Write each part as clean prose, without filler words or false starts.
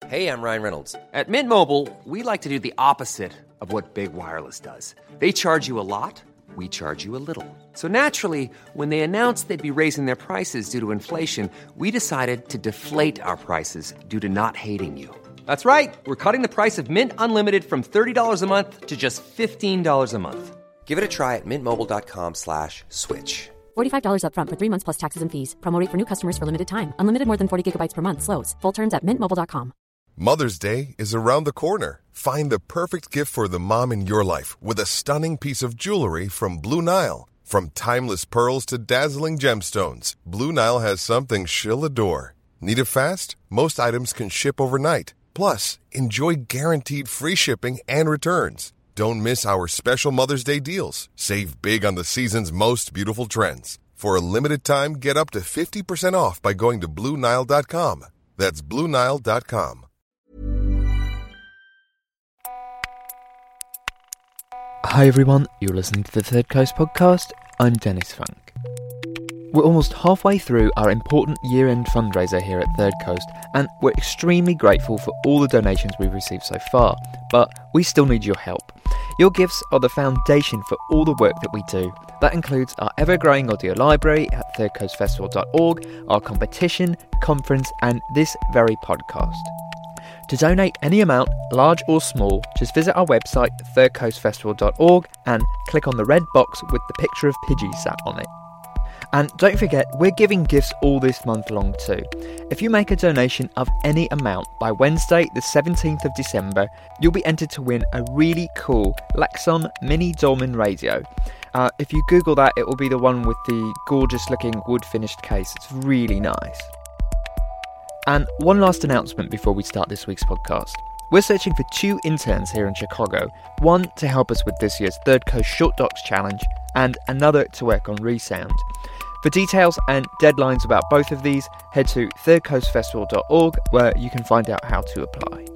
Hey, I'm Ryan Reynolds. At Mint Mobile, we like to do the opposite of what Big Wireless does. They charge you a lot, we charge you a little. So naturally, when they announced they'd be raising their prices due to inflation, we decided to deflate our prices due to not hating you. That's right. We're cutting the price of Mint Unlimited from $30 a month to just $15 a month. Give it a try at mintmobile.com/switch. $45 up front for 3 months plus taxes and fees. Promo rate for new customers for limited time. Unlimited more than 40 gigabytes per month. Slows full terms at mintmobile.com. Mother's Day is around the corner. Find the perfect gift for the mom in your life with a stunning piece of jewelry from Blue Nile. From timeless pearls to dazzling gemstones, Blue Nile has something she'll adore. Need it fast? Most items can ship overnight. Plus, enjoy guaranteed free shipping and returns. Don't miss our special Mother's Day deals. Save big on the season's most beautiful trends. For a limited time, get up to 50% off by going to BlueNile.com. That's BlueNile.com. Hi everyone, you're listening to the Third Coast podcast. I'm Dennis Funk. We're almost halfway through our important year-end fundraiser here at Third Coast, and we're extremely grateful for all the donations we've received so far, but we still need your help. Your gifts are the foundation for all the work that we do. That includes our ever-growing audio library at thirdcoastfestival.org, our competition, conference, and this very podcast. To donate any amount, large or small, just visit our website, thirdcoastfestival.org, and click on the red box with the picture of Pidgey sat on it. And don't forget, we're giving gifts all this month long too. If you make a donation of any amount by Wednesday the 17th of December, you'll be entered to win a really cool Lexon Mini Dolman radio. If you Google that, it will be the one with the gorgeous looking wood finished case. It's really nice. And one last announcement before we start this week's podcast. We're searching for 2 interns here in Chicago, one to help us with this year's Third Coast Short Docs Challenge, and another to work on Resound. For details and deadlines about both of these, head to thirdcoastfestival.org, where you can find out how to apply.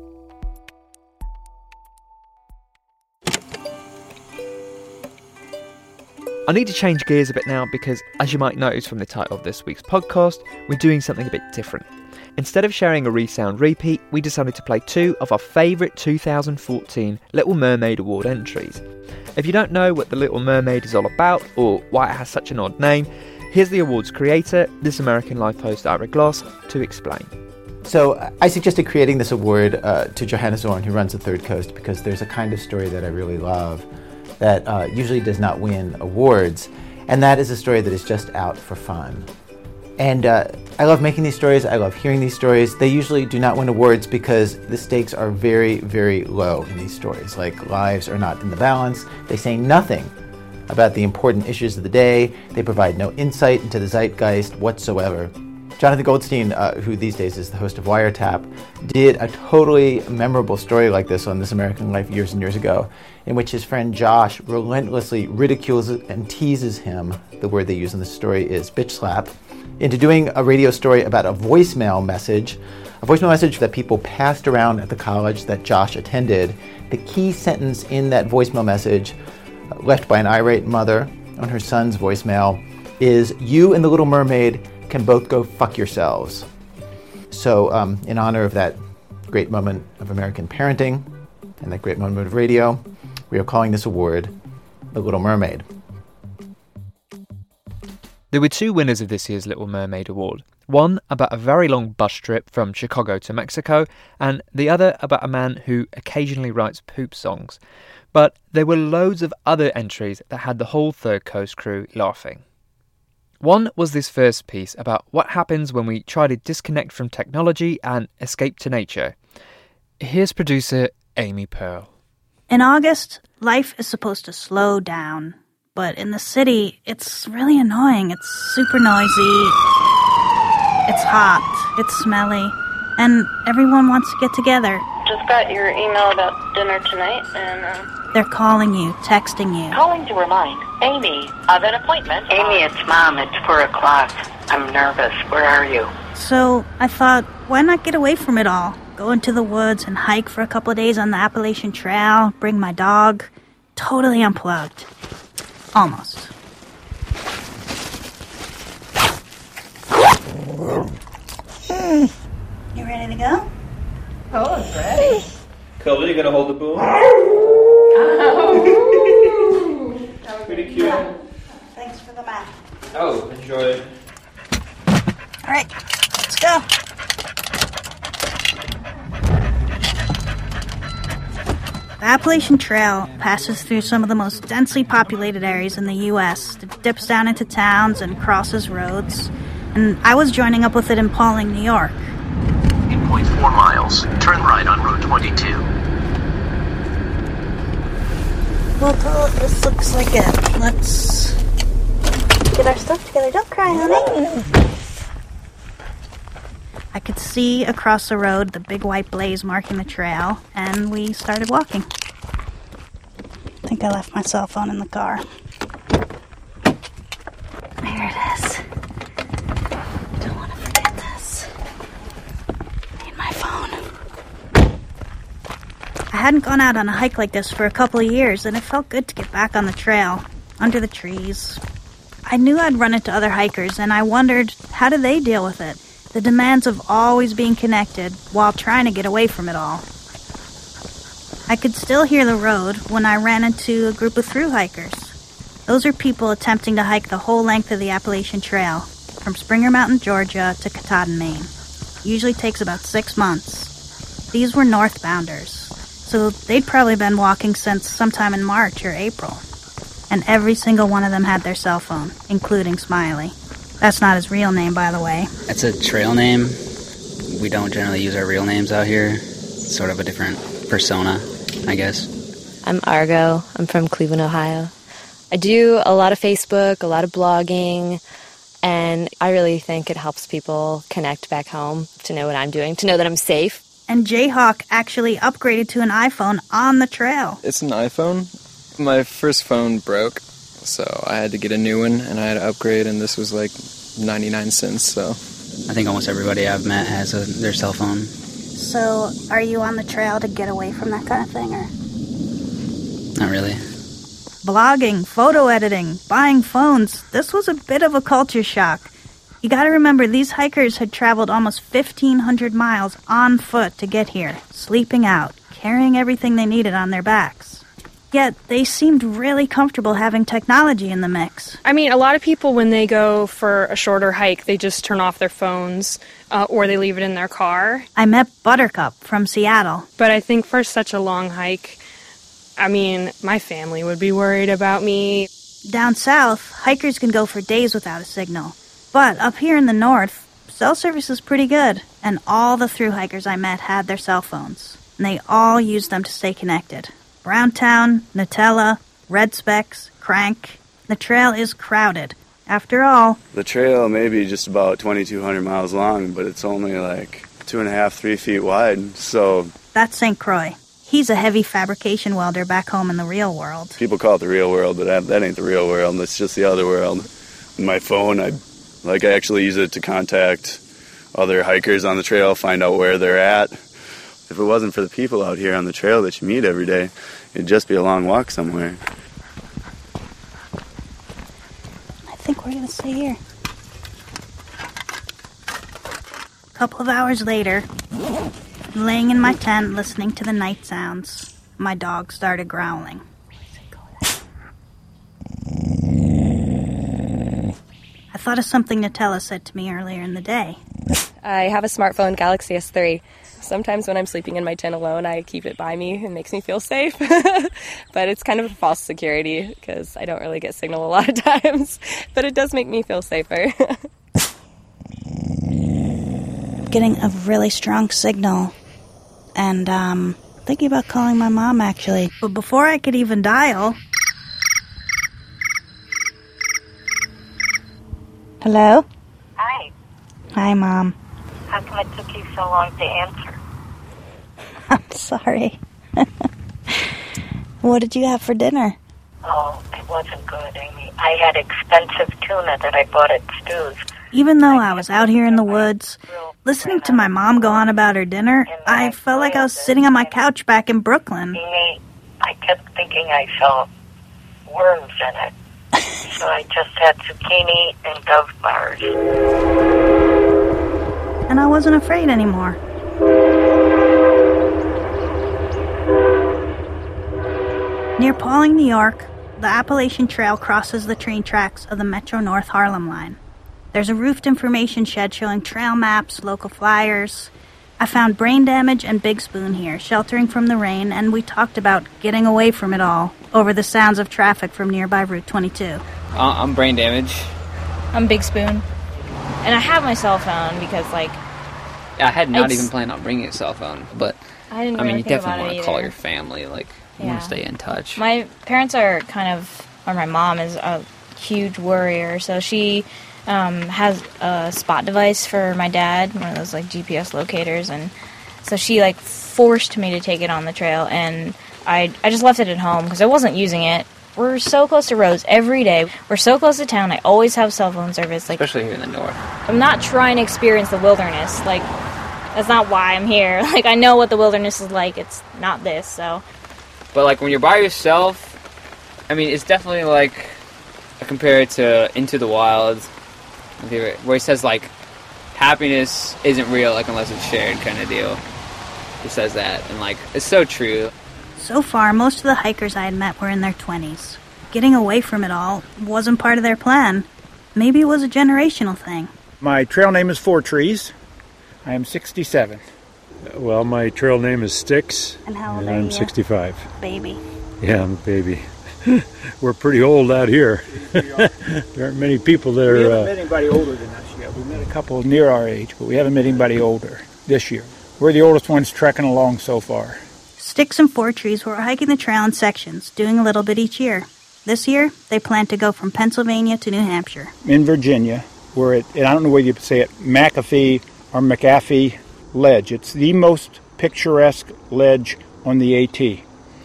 I need to change gears a bit now because, as you might notice from the title of this week's podcast, we're doing something a bit different. Instead of sharing a Resound repeat, we decided to play 2 of our favourite 2014 Little Mermaid Award entries. If you don't know what The Little Mermaid is all about, or why it has such an odd name, here's the award's creator, This American Life host Ira Gloss, to explain. So I suggested creating this award to Johanna Zorn, who runs the Third Coast, because there's a kind of story that I really love that usually does not win awards, and that is a story that is just out for fun. And I love making these stories, I love hearing these stories. They usually do not win awards because the stakes are very, very low in these stories. Like, lives are not in the balance. They say nothing about the important issues of the day. They provide no insight into the zeitgeist whatsoever. Jonathan Goldstein, who these days is the host of Wiretap, did a totally memorable story like this on This American Life years and years ago, in which his friend Josh relentlessly ridicules and teases him, the word they use in the story is bitch slap, into doing a radio story about a voicemail message that people passed around at the college that Josh attended. The key sentence in that voicemail message, left by an irate mother on her son's voicemail, is, "You and the Little Mermaid can both go fuck yourselves." So in honor of that great moment of American parenting and that great moment of radio, we are calling this award The Little Mermaid. There were 2 winners of this year's Little Mermaid Award. One about a very long bus trip from Chicago to Mexico, and the other about a man who occasionally writes poop songs. But there were loads of other entries that had the whole Third Coast crew laughing. One was this first piece about what happens when we try to disconnect from technology and escape to nature. Here's producer Amy Pearl. In August, life is supposed to slow down. But in the city, it's really annoying. It's super noisy, it's hot, it's smelly, and everyone wants to get together. Just got your email about dinner tonight, and they're calling you, texting you. Calling to remind Amy of an appointment. Amy, it's Mom. It's 4 o'clock. I'm nervous. Where are you? So I thought, why not get away from it all? Go into the woods and hike for a couple of days on the Appalachian Trail, bring my dog. Totally unplugged. Almost. You ready to go? Oh, one's ready. Cody, you gonna hold the boom? Oh. Pretty cute. Thanks for the map. Oh, enjoy. All right, let's go. The Appalachian Trail passes through some of the most densely populated areas in the U.S. It dips down into towns and crosses roads. And I was joining up with it in Pauling, New York. In 0.4 miles, turn right on Route 22. Well, this looks like it. Let's get our stuff together. Don't cry, honey. I could see across the road the big white blaze marking the trail, and we started walking. I think I left my cell phone in the car. There it is. Don't want to forget this. Need my phone. I hadn't gone out on a hike like this for a couple of years, and it felt good to get back on the trail, under the trees. I knew I'd run into other hikers, and I wondered, how do they deal with it? The demands of always being connected while trying to get away from it all. I could still hear the road when I ran into a group of thru hikers. Those are people attempting to hike the whole length of the Appalachian Trail, from Springer Mountain, Georgia to Katahdin, Maine. Usually takes about 6 months. These were northbounders, so they'd probably been walking since sometime in March or April. And every single one of them had their cell phone, including Smiley. That's not his real name, by the way. It's a trail name. We don't generally use our real names out here. It's sort of a different persona, I guess. I'm Argo. I'm from Cleveland, Ohio. I do a lot of Facebook, a lot of blogging, and I really think it helps people connect back home to know what I'm doing, to know that I'm safe. And Jayhawk actually upgraded to an iPhone on the trail. It's an iPhone. My first phone broke, so I had to get a new one, and I had to upgrade, and this was like 99 cents, so... I think almost everybody I've met has their cell phone. So, are you on the trail to get away from that kind of thing, or...? Not really. Blogging, photo editing, buying phones, this was a bit of a culture shock. You gotta remember, these hikers had traveled almost 1,500 miles on foot to get here, sleeping out, carrying everything they needed on their backs. Yet, they seemed really comfortable having technology in the mix. I mean, a lot of people, when they go for a shorter hike, they just turn off their phones, or they leave it in their car. I met Buttercup from Seattle. But I think for such a long hike, I mean, my family would be worried about me. Down south, hikers can go for days without a signal. But up here in the north, cell service is pretty good. And all the thru hikers I met had their cell phones. And they all used them to stay connected. Browntown, Nutella, Red Specs, Crank. The trail is crowded. After all... The trail may be just about 2,200 miles long, but it's only like 2.5, 3 feet wide, so... That's St. Croix. He's a heavy fabrication welder back home in the real world. People call it the real world, but that ain't the real world. That's just the other world. My phone, I actually use it to contact other hikers on the trail, find out where they're at. If it wasn't for the people out here on the trail that you meet every day, it'd just be a long walk somewhere. I think we're going to stay here. A couple of hours later, laying in my tent listening to the night sounds, my dog started growling. I thought of something Nutella said to me earlier in the day. I have a smartphone, Galaxy S3. Sometimes when I'm sleeping in my tent alone, I keep it by me. It makes me feel safe. But it's kind of a false security because I don't really get signal a lot of times. But it does make me feel safer. Getting a really strong signal. And thinking about calling my mom, actually. But before I could even dial... Hello? Hi. Hi, Mom. How come it took you so long to answer? I'm sorry. What did you have for dinner? Oh, it wasn't good, Amy. I had expensive tuna that I bought at Stu's. Even though I was out here in the woods, listening to my mom go on about her dinner, I felt like I was sitting on my couch back in Brooklyn. Amy, I kept thinking I saw worms in it. So I just had zucchini and Dove bars. And I wasn't afraid anymore. Near Pawling, New York, the Appalachian Trail crosses the train tracks of the Metro North Harlem line. There's a roofed information shed showing trail maps, local flyers. I found Brain Damage and Big Spoon here, sheltering from the rain, and we talked about getting away from it all over the sounds of traffic from nearby Route 22. I'm Brain Damage. I'm Big Spoon. And I have my cell phone because, like... I had not even planned on bringing a cell phone, but... I didn't I mean, really you think definitely about want it to call either. your family, like, you Yeah. want to stay in touch. My parents are kind of... Or my mom is a huge worrier, so she has a spot device for my dad, one of those, like, GPS locators, and so she, like, forced me to take it on the trail, and I just left it at home because I wasn't using it. We're so close to roads every day. We're so close to town. I always have cell phone service. Like, especially here in the north. I'm not trying to experience the wilderness. Like, that's not why I'm here. Like, I know what the wilderness is like. It's not this, so. But, like, when you're by yourself, I mean, it's definitely, like, I compare it to Into the Wild, where he says, like, happiness isn't real, like, unless it's shared kind of deal. He says that, and, like, it's so true. So far, most of the hikers I had met were in their 20s. Getting away from it all wasn't part of their plan. Maybe it was a generational thing. My trail name is Four Trees. I am 67. Well, my trail name is Styx. And how old and are I'm you? 65. Baby. Yeah, I'm a baby. We're pretty old out here. There aren't many people that We are... haven't met anybody older than us yet. We met a couple near our age, but we haven't met anybody older this year. We're the oldest ones trekking along so far. Sticks and Four Trees were hiking the trail in sections, doing a little bit each year. This year, they plan to go from Pennsylvania to New Hampshire. In Virginia, we're at, and I don't know whether you say it, McAfee or McAfee Ledge. It's the most picturesque ledge on the AT.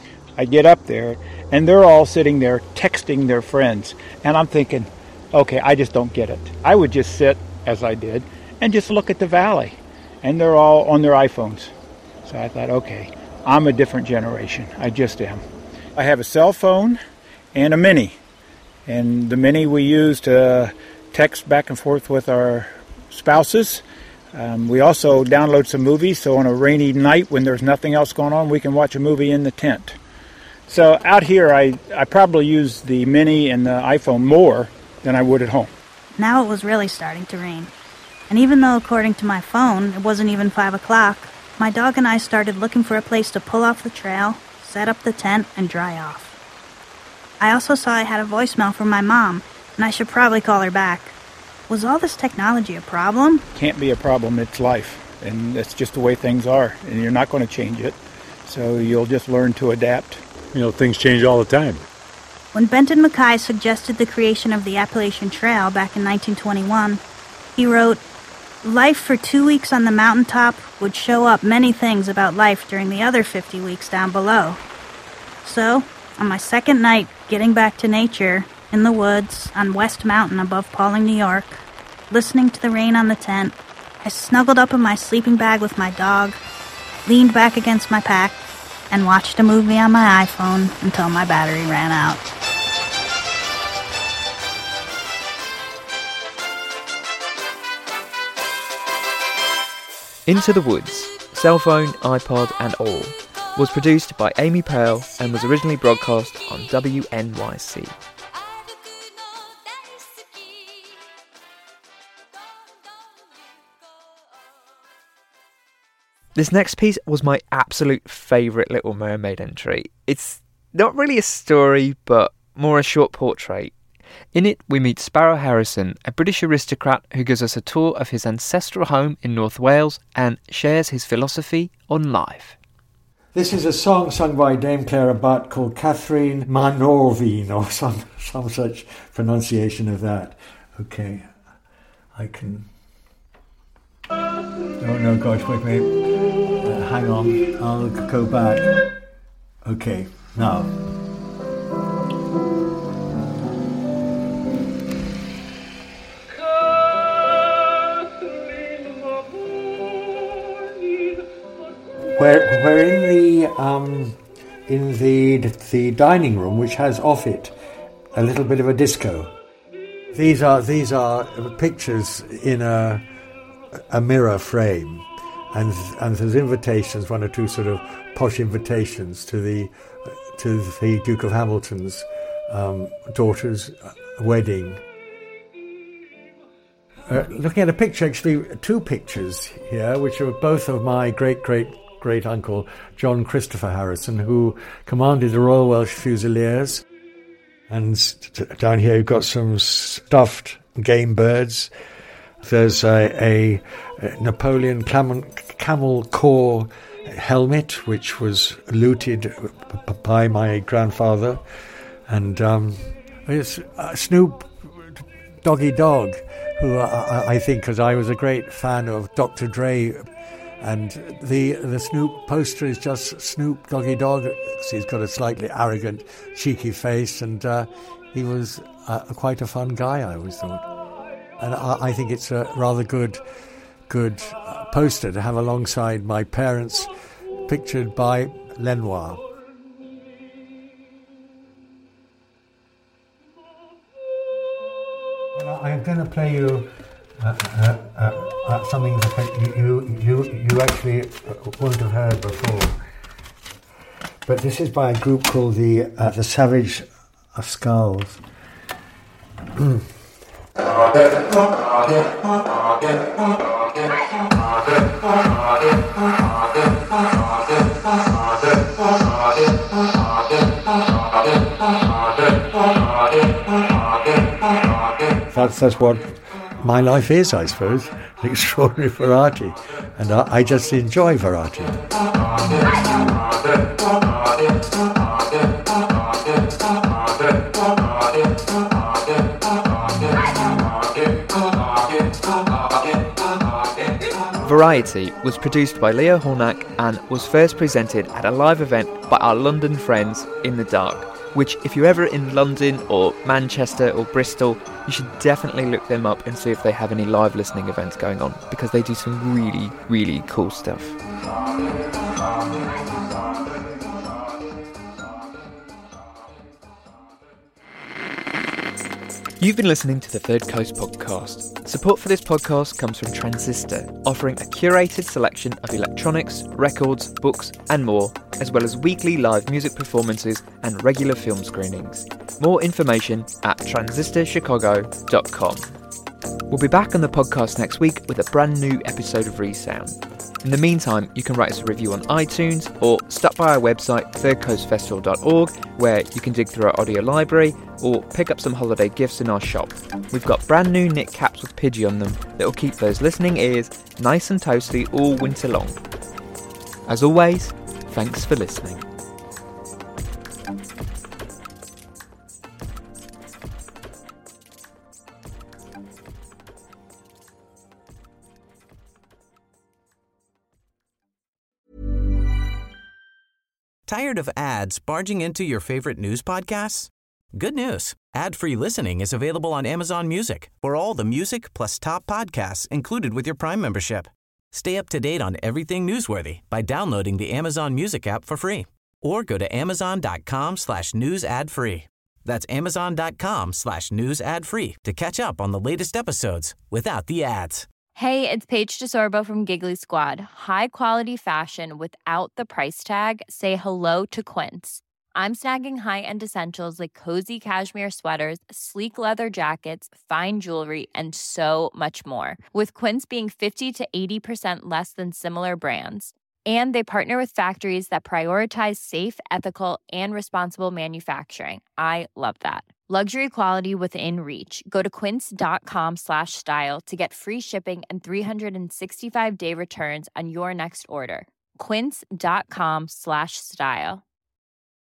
I get up there, and they're all sitting there texting their friends. And I'm thinking, okay, I just don't get it. I would just sit, as I did, and just look at the valley. And they're all on their iPhones. So I thought, okay, I'm a different generation. I just am. I have a cell phone and a Mini. And the Mini we use to text back and forth with our spouses. We also download some movies, so on a rainy night when there's nothing else going on, we can watch a movie in the tent. So out here, I probably use the Mini and the iPhone more than I would at home. Now it was really starting to rain. And even though, according to my phone, it wasn't even 5 o'clock, my dog and I started looking for a place to pull off the trail, set up the tent, and dry off. I also saw I had a voicemail from my mom, and I should probably call her back. Was all this technology a problem? Can't be a problem, it's life. And that's just the way things are. And you're not going to change it. So you'll just learn to adapt. You know, things change all the time. When Benton Mackay suggested the creation of the Appalachian Trail back in 1921, he wrote, "Life for 2 weeks on the mountaintop would show up many things about life during the other 50 weeks down below." So, on my second night getting back to nature, in the woods, on West Mountain above Pawling, New York, listening to the rain on the tent, I snuggled up in my sleeping bag with my dog, leaned back against my pack, and watched a movie on my iPhone until my battery ran out. Into the Woods, cell phone, iPod and all, was produced by Amy Pale and was originally broadcast on WNYC. This next piece was my absolute favourite Little Mermaid entry. It's not really a story, but more a short portrait. In it, we meet Sparrow Harrison, a British aristocrat who gives us a tour of his ancestral home in North Wales and shares his philosophy on life. This is a song sung by Dame Clara Butt called Catherine Manorvine, or some such pronunciation of that. Okay, I can... Oh no, gosh, wait a minute. Hang on, I'll go back. Okay, now. We're in the dining room, which has off it a little bit of a disco. These are pictures in a mirror frame, and there's invitations, one or two sort of posh invitations to the Duke of Hamilton's daughter's wedding. Looking at a picture, actually two pictures here, which are both of my great uncle John Christopher Harrison, who commanded the Royal Welsh Fusiliers. And down here you've got some stuffed game birds. There's a Napoleon camel core helmet, which was looted by my grandfather. And it's Snoop Doggy Dogg, who I think, because I was a great fan of Dr. Dre, and the Snoop poster is just Snoop Doggy Dogg. He's got a slightly arrogant, cheeky face, and he was quite a fun guy, I always thought. And I think it's a rather good poster to have alongside my parents, pictured by Lenoir. I'm going to play you something that you actually won't have heard before. But this is by a group called the Savage Skulls. That's what my life is, I suppose. An extraordinary variety, and I just enjoy variety. Variety was produced by Leo Hornack and was first presented at a live event by our London friends In the Dark, which, if you're ever in London or Manchester or Bristol, you should definitely look them up and see if they have any live listening events going on, because they do some really, really cool stuff. You've been listening to the Third Coast podcast. Support for this podcast comes from Transistor, offering a curated selection of electronics, records, books and more, as well as weekly live music performances and regular film screenings. More information at transistorchicago.com. We'll be back on the podcast next week with a brand new episode of Resound. In the meantime, you can write us a review on iTunes or stop by our website thirdcoastfestival.org, where you can dig through our audio library or pick up some holiday gifts in our shop. We've got brand new knit caps with Pidgey on them that will keep those listening ears nice and toasty all winter long. As always, thanks for listening. Tired of ads barging into your favorite news podcasts? Good news. Ad-free listening is available on Amazon Music for all the music plus top podcasts included with your Prime membership. Stay up to date on everything newsworthy by downloading the Amazon Music app for free, or go to amazon.com/news ad free. That's amazon.com/news ad free to catch up on the latest episodes without the ads. Hey, it's Paige DeSorbo from Giggly Squad. High quality fashion without the price tag. Say hello to Quince. I'm snagging high-end essentials like cozy cashmere sweaters, sleek leather jackets, fine jewelry, and so much more. With Quince being 50 to 80% less than similar brands. And they partner with factories that prioritize safe, ethical, and responsible manufacturing. I love that. Luxury quality within reach. Go to quince.com/style to get free shipping and 365-day returns on your next order. Quince.com/style.